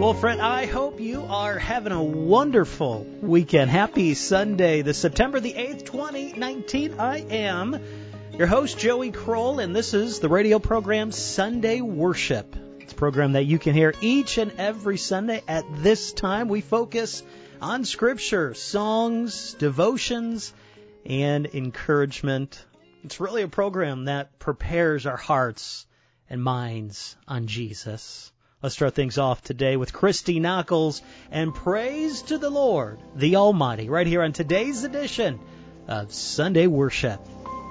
Well, friend, I hope you are having a wonderful weekend. Happy Sunday, the September the 8th, 2019. I am your host, Joey Kroll, and this is the radio program Sunday Worship. It's a program that you can hear each and every Sunday at this time. We focus on Scripture, songs, devotions, and encouragement. It's really a program that prepares our hearts and minds on Jesus. Let's start things off today with Christy Nockels and Praise to the Lord, the Almighty, right here on today's edition of Sunday Worship.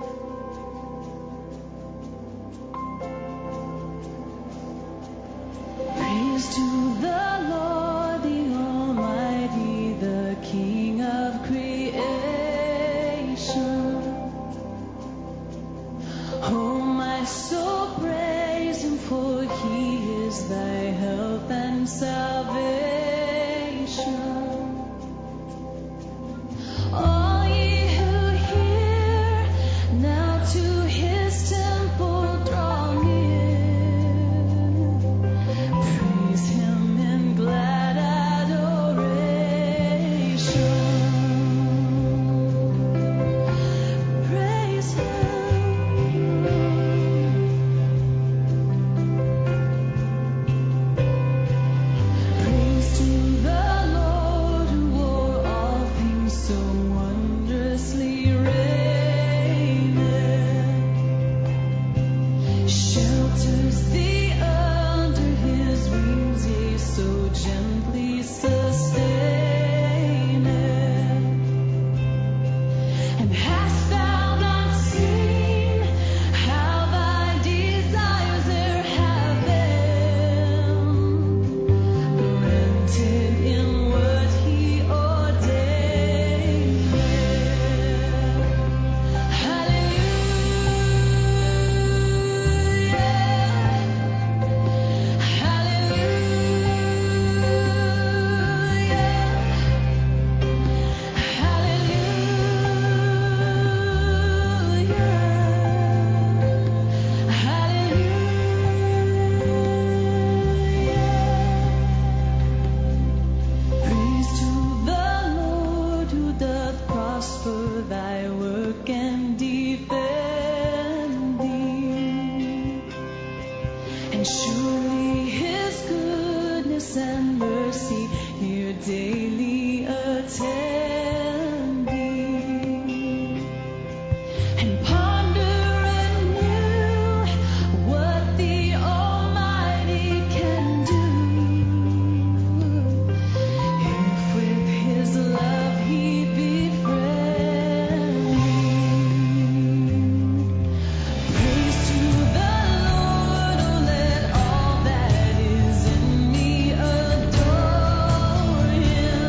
Praise to the Lord, the Almighty, the King of creation. Oh, my soul, praise Him, for He is thy help and salvation. All ye who hear, now to His temple draw near. Praise Him in glad adoration. Praise Him. Praise to the Lord who o'er all things so wondrously reigneth. Shelters thee under His wings, yea, so gently sustaineth. And hast thou not seen how thy desires there have been granted in what He ordained? Hallelujah, Praise to the Lord who doth prosper thy work and defend thee. And surely His goodness and mercy here daily attend thee. And ponder anew what the Almighty can do, if with His love He befriend thee. Praise to the Lord, oh let all that is in me adore Him.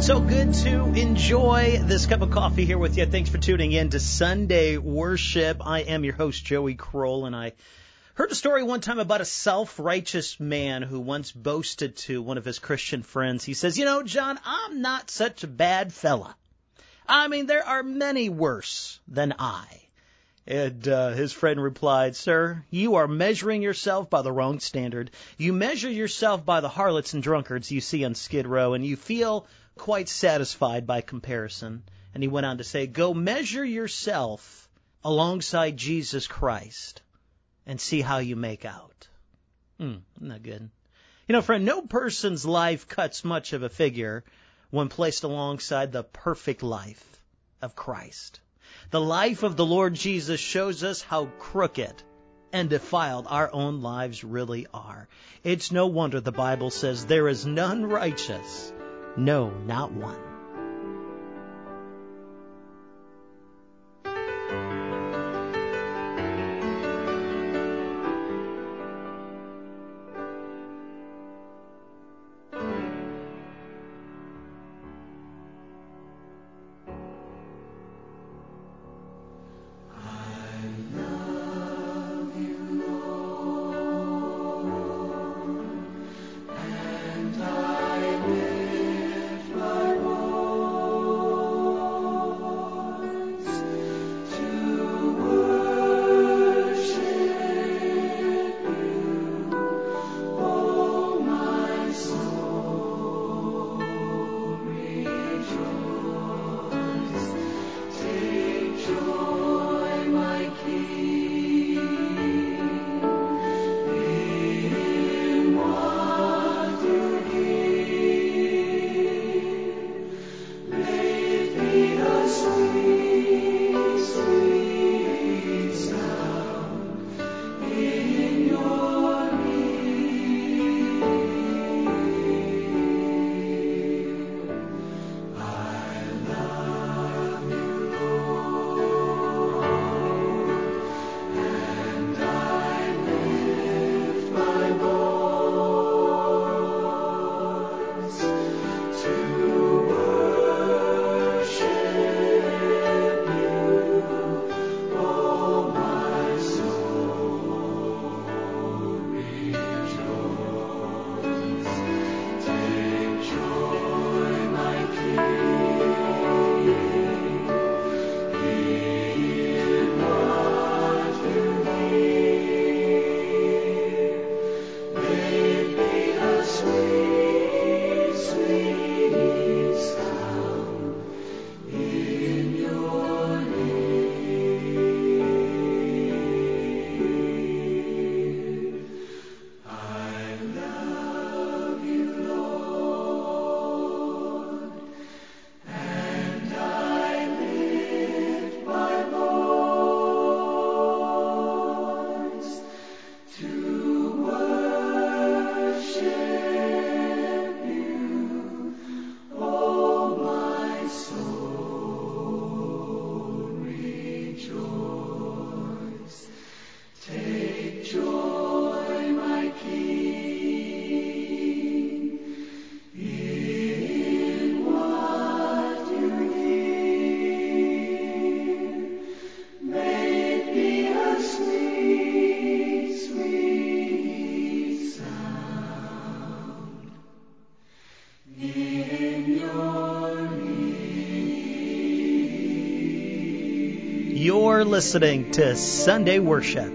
So good to enjoy this cup of coffee here with you. Thanks for tuning in to Sunday Worship. I am your host, Joey Kroll, and I heard a story one time about a self-righteous man who once boasted to one of his Christian friends. He says, John, I'm not such a bad fella. I mean, there are many worse than I. And his friend replied, Sir, you are measuring yourself by the wrong standard. You measure yourself by the harlots and drunkards you see on Skid Row, and you feel quite satisfied by comparison. And he went on to say, go measure yourself alongside Jesus Christ and see how you make out. Isn't that good? Friend, no person's life cuts much of a figure when placed alongside the perfect life of Christ. The life of the Lord Jesus shows us how crooked and defiled our own lives really are. It's no wonder the Bible says there is none righteous, no, not one. You're listening to Sunday Worship.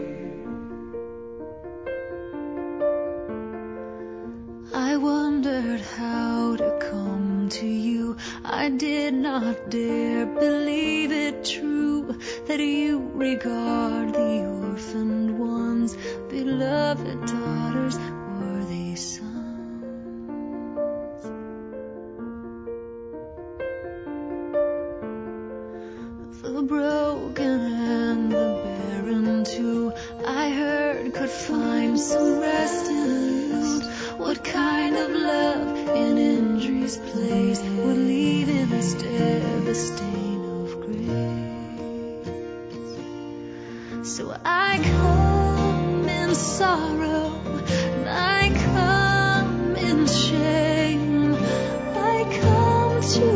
I wondered how to come to you. I did not dare believe it true that you regard the orphaned ones, beloved daughters, worthy sons. The broken and the barren too, I heard could find some rest in you. What kind of love in injury's place would leave instead the stain of grace? So I come in sorrow, I come in shame, I come to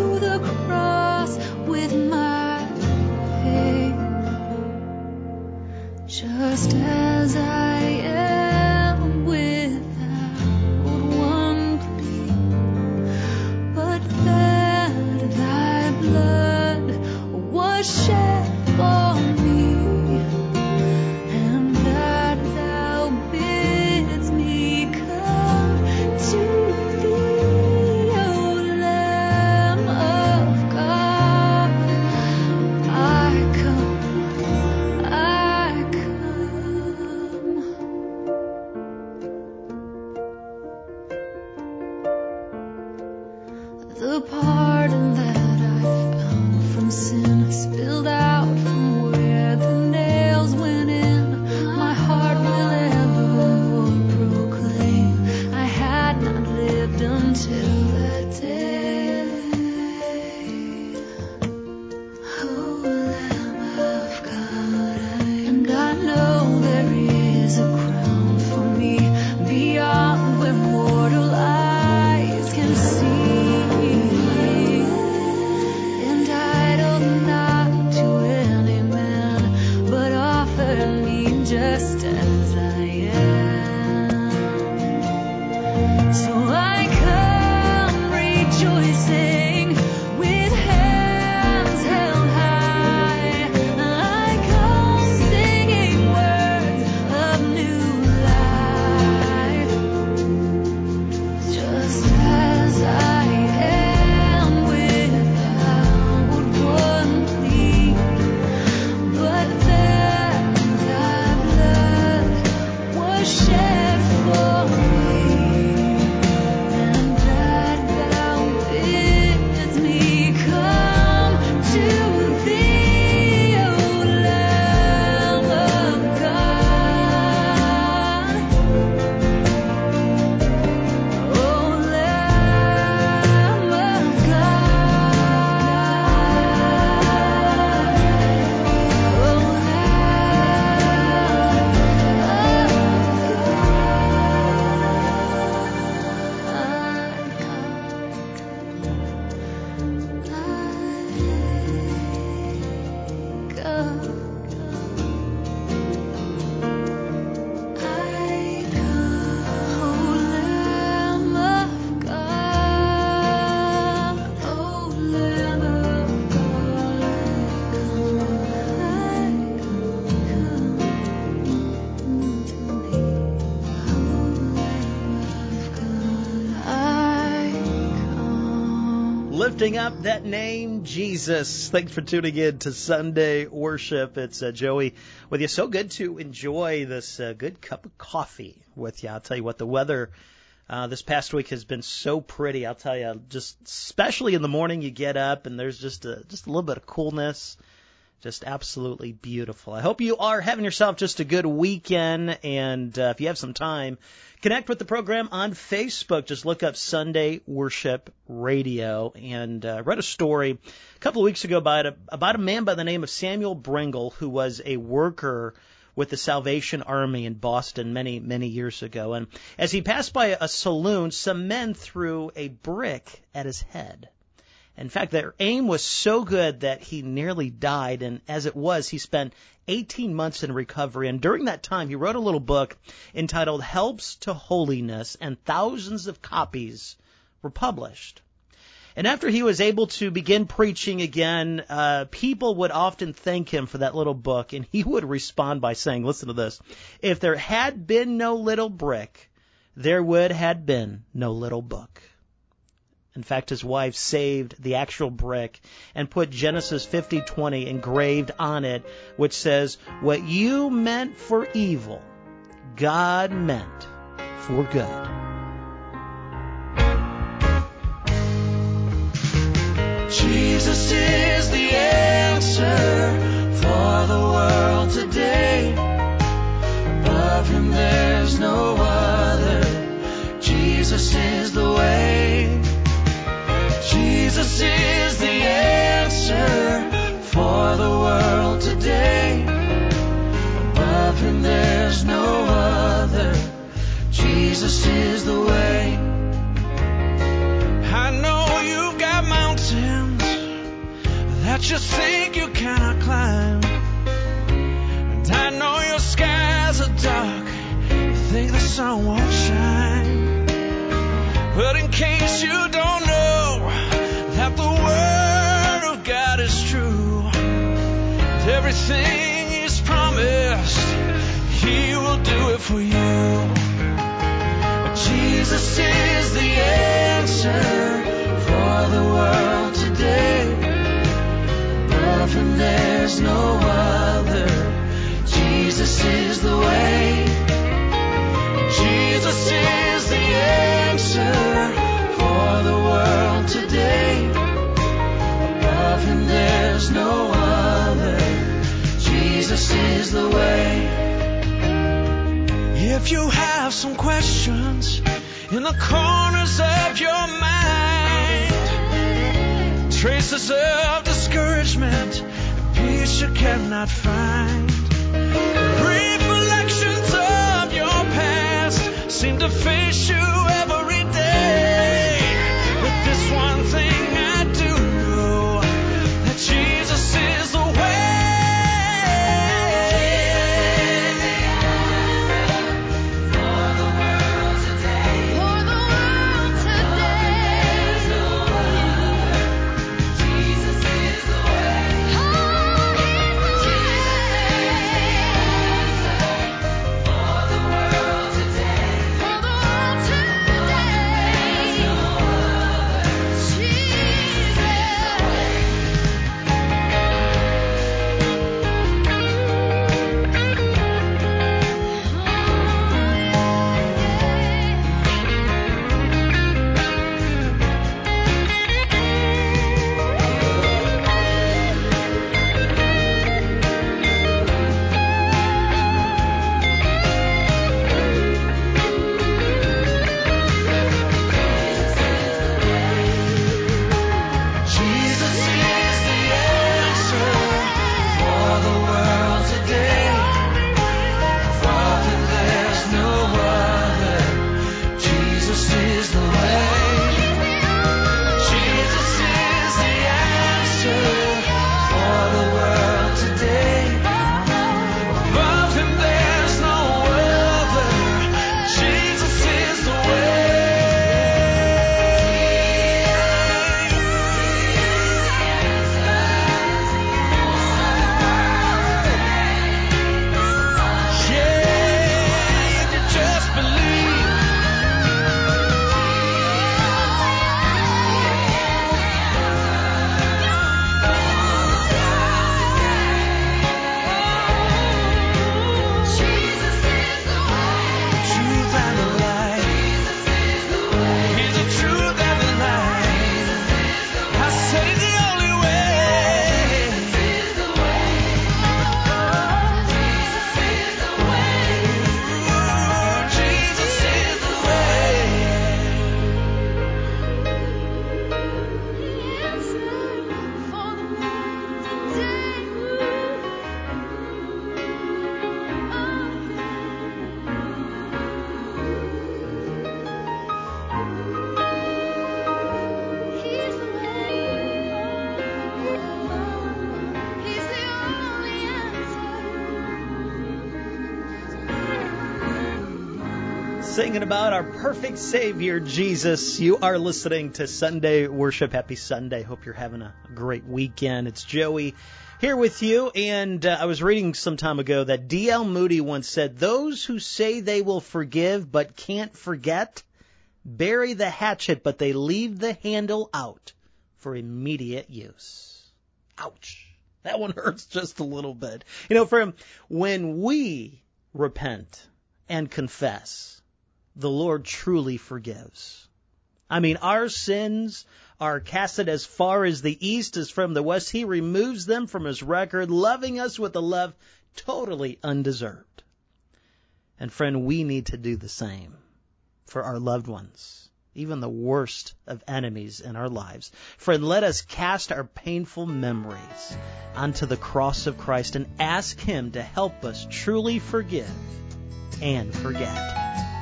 Lifting up that name, Jesus. Thanks for tuning in to Sunday Worship. It's Joey with you. So good to enjoy this good cup of coffee with you. I'll tell you what, the weather this past week has been so pretty. I'll tell you, just especially in the morning, you get up and there's just a little bit of coolness. Just absolutely beautiful. I hope you are having yourself just a good weekend. And if you have some time, connect with the program on Facebook. Just look up Sunday Worship Radio. And I read a story a couple of weeks ago about a man by the name of Samuel Brengle, who was a worker with the Salvation Army in Boston many, many years ago. And as he passed by a saloon, some men threw a brick at his head. In fact, their aim was so good that he nearly died, and as it was, he spent 18 months in recovery. And during that time, he wrote a little book entitled Helps to Holiness, and thousands of copies were published. And after he was able to begin preaching again, people would often thank him for that little book, and he would respond by saying, listen to this, if there had been no little brick, there would have been no little book. In fact, his wife saved the actual brick and put Genesis 50:20 engraved on it, which says, what you meant for evil, God meant for good. Jesus is the answer for the world today. Above him there's no other. Jesus is the way. Jesus is the answer for the world today. Above him there's no other. Jesus is the way. I know you've got mountains that you think you cannot climb, and I know your skies are dark, you think the sun won't shine. But in case you don't know that the word of God is true, everything He's promised, He will do it for you. Jesus is the answer for the world today. Above Him there's no other. Jesus is the way. Jesus is the answer for the world today. Above Him there's no other. Jesus is the way. If you have some questions in the corners of your mind, traces of discouragement, peace you cannot find, recollections of your past seem to face you every day. But this one thing I do know, that Jesus is the way. Singing about our perfect Savior, Jesus. You are listening to Sunday Worship. Happy Sunday. Hope you're having a great weekend. It's Joey here with you. And I was reading some time ago that D.L. Moody once said, those who say they will forgive but can't forget, bury the hatchet but they leave the handle out for immediate use. Ouch. That one hurts just a little bit. You know, friend, when we repent and confess, the Lord truly forgives. I mean, our sins are casted as far as the east is from the west. He removes them from His record, loving us with a love totally undeserved. And friend, we need to do the same for our loved ones, even the worst of enemies in our lives. Friend, let us cast our painful memories onto the cross of Christ and ask Him to help us truly forgive and forget.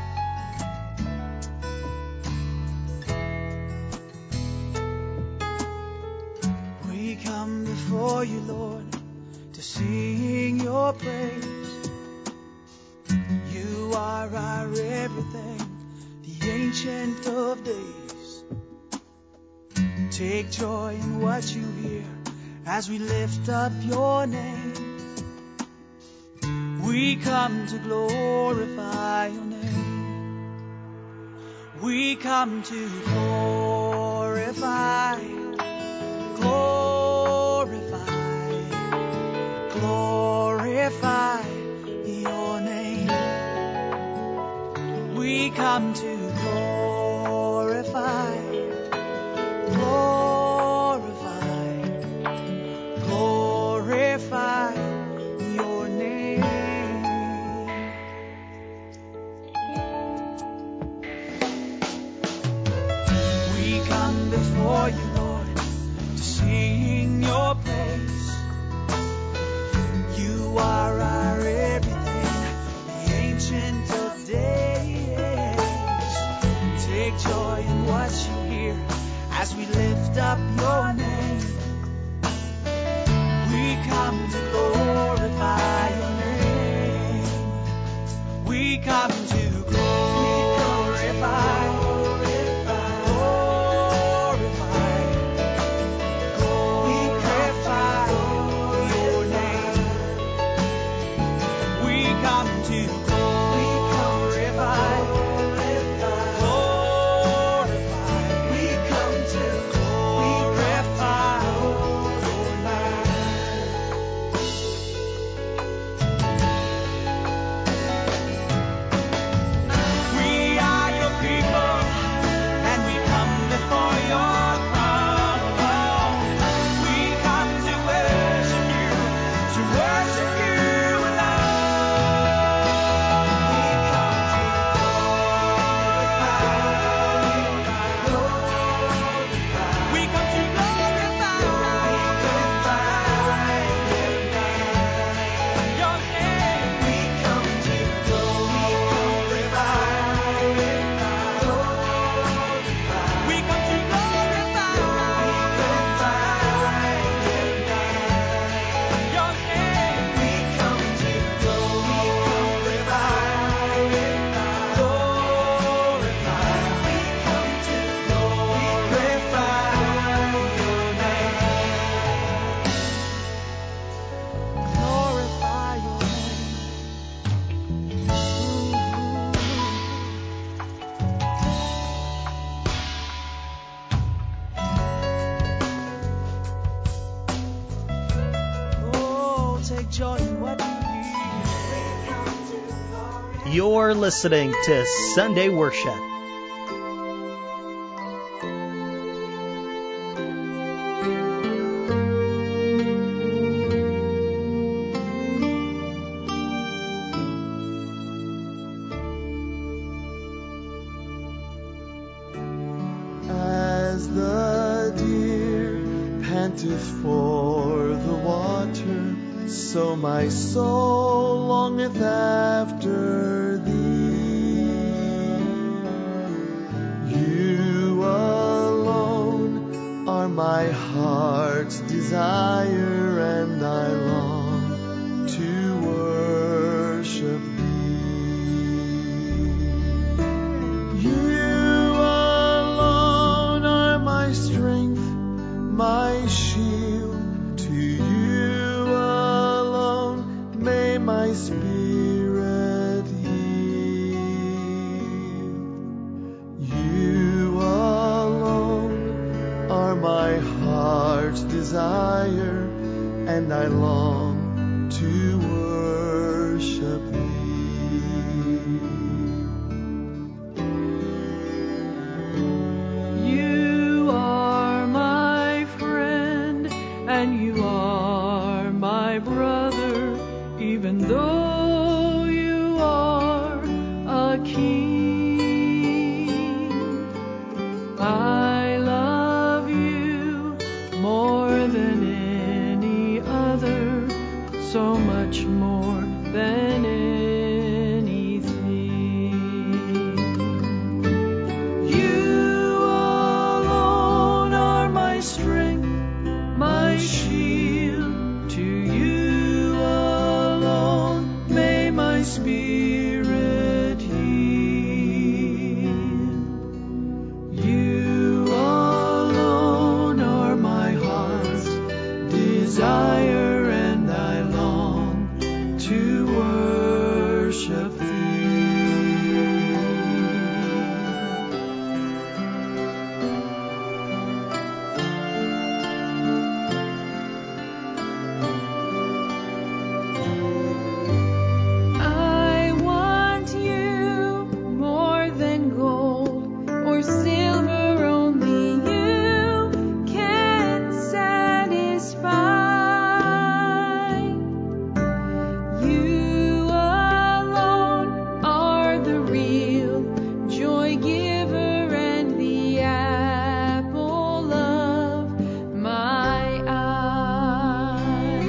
We come before You, Lord, to sing Your praise. You are our everything, the Ancient of Days. Take joy in what You hear as we lift up your name. We come to glorify your name. We come to glorify, glorify, glorify your name. We come to glorify, glorify, glorify your name. We come before you, Lord, to sing your praise. You are our everything, the Ancient of Days. Take joy in what you hear as we lift up your name. We come to glorify your name. We come to glorify, glorify, glorify your name. We come to glorify, glorify. We come to glorify your name. We are your people, and we come before your throne. We come to worship you alone. We come to glorify your name. We come to glorify, we come to glorify your name. We come to glorify, glorify. We come to glorify your name. Glorify your name. Oh, take joy in what you hear. You're listening to Sunday Worship. As the deer panteth for the water, so my soul longeth after thee. You alone are my heart's desire, and I long to worship thee. You alone are my strength, my shield. To you alone may my spirit yield. You alone are my heart's desire, and I long to worship thee. You are my friend, and you are my brother, even though you are a king. I love you more than any other, so much more than anything. You alone are my strength, my shield. To you alone may my spirit yield. You alone are my heart's desire and I long to worship Thee. I want You more than gold or silver, only You can satisfy. You alone are the real joy giver and the apple of my eye.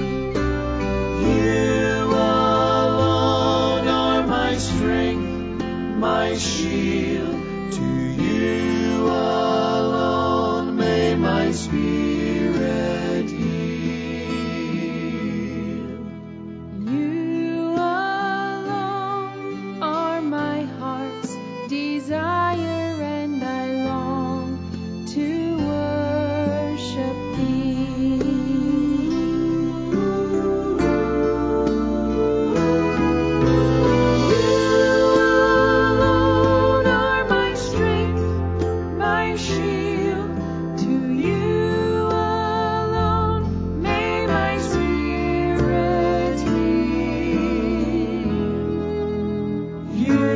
You alone are my strength, my shield. To You alone may my spirit yield. You alone are my heart's desire, and I long to worship Thee. You alone are my strength, my shield. To You alone may my spirit yield. You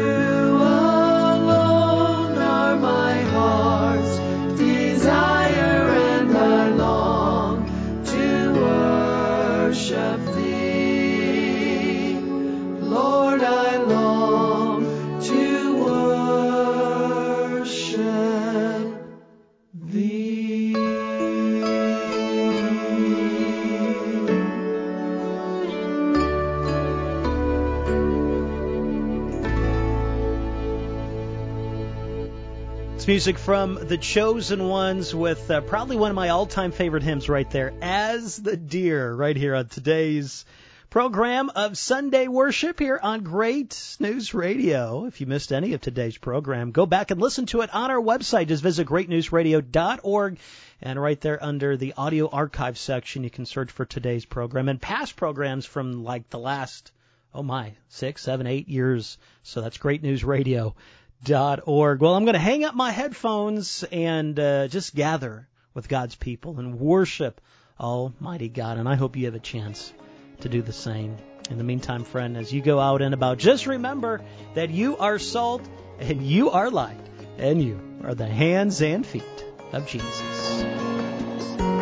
alone are my heart's desire, and I long to worship Thee. Lord, I long to worship Thee. It's music from The Chosen Ones with probably one of my all-time favorite hymns right there, As the Deer, right here on today's program of Sunday Worship here on Great News Radio. If you missed any of today's program, go back and listen to it on our website. Just visit greatnewsradio.org, and right there under the audio archive section, you can search for today's program and past programs from like the last, 6, 7, 8 years. So that's greatnewsradio.org. Well, I'm going to hang up my headphones and just gather with God's people and worship Almighty God. And I hope you have a chance to do the same. In the meantime, friend, as you go out and about, just remember that you are salt and you are light and you are the hands and feet of Jesus.